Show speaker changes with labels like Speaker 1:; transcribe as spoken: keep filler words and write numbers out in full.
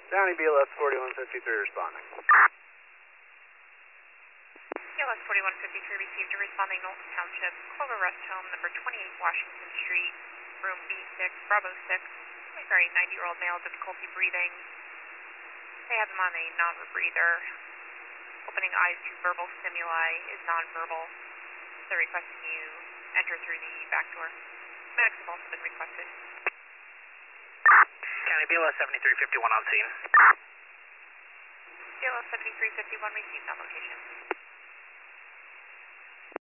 Speaker 1: County B L S forty-one fifty-three responding.
Speaker 2: B L S forty-one fifty-three received a responding Knowlton Township, Clover Rest Home, number twenty-eight Washington Street, room B six, Bravo six. Sorry, ninety-year-old male, difficulty breathing. They have him on a non-rebreather. Opening eyes to verbal stimuli is non-verbal. They're requesting you enter through the back door. Medics have also been requested.
Speaker 3: County B L S seventy-three fifty-one on scene.
Speaker 2: B L S seventy-three fifty-one received on location.